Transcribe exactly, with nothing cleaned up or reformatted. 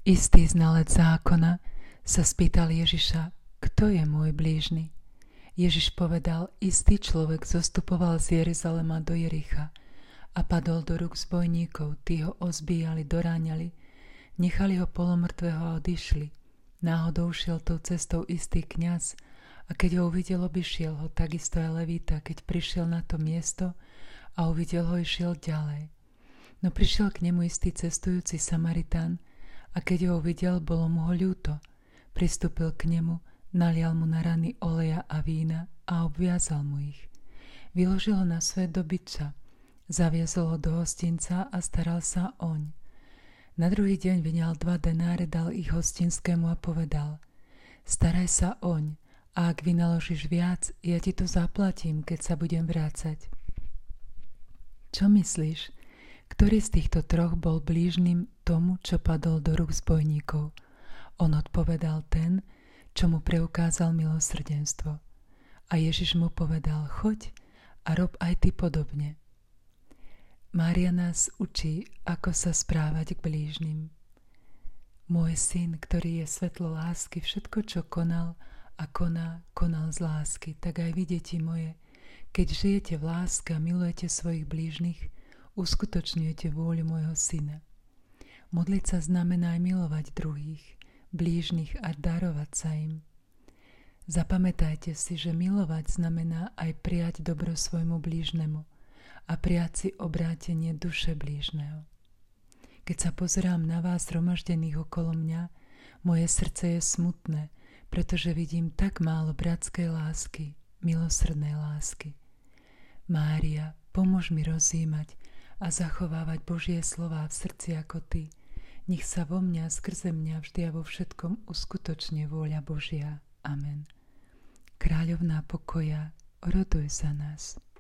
Istý znalec zákona sa spýtal Ježiša, kto je môj blížny? Ježiš povedal, istý človek zostupoval z Jeruzalema do Jericha a padol do rúk zbojníkov, tí ho ozbíjali, doráňali, nechali ho polomrtvého a odišli. Náhodou šiel tou cestou istý kňaz a keď ho uvidel, obišiel ho, takisto aj Levíta, keď prišiel na to miesto a uvidel ho, išiel ďalej. No prišiel k nemu istý cestujúci Samaritán a keď ho uvidel, bolo mu ho ľúto. Pristúpil k nemu, nalial mu na rany oleja a vína a obviazal mu ich. Vyložil ho na svoje dobytča, zaviezol ho do hostinca a staral sa oň. Na druhý deň vyňal dva denáre, dal ich hostinskému a povedal, staraj sa oň a ak vynaložíš viac, ja ti to zaplatím, keď sa budem vrácať. Čo myslíš? Ktorý z týchto troch bol blížnym tomu, čo padol do rúk zbojníkov? On odpovedal ten, čo mu preukázal milosrdenstvo. A Ježiš mu povedal, choď a rob aj ty podobne. Mária nás učí, ako sa správať k blížnym. Môj syn, ktorý je svetlo lásky, všetko, čo konal a koná, konal z lásky, tak aj vy, deti moje, keď žijete v láske a milujete svojich blížnych, uskutočňujete vôľu môjho syna. Modliť sa znamená aj milovať druhých, blížnych a darovať sa im. Zapamätajte si, že milovať znamená aj prijať dobro svojmu blížnemu a prijať si obrátenie duše blížneho. Keď sa pozerám na vás zhromaždených okolo mňa, moje srdce je smutné, pretože vidím tak málo bratskej lásky, milosrdnej lásky. Mária, pomôž mi rozjímať a zachovávať Božie slová v srdci ako ty. Nech sa vo mňa, skrze mňa vždy a vo všetkom uskutočne vôľa Božia. Amen. Kráľovná pokoja, oroduj za nás.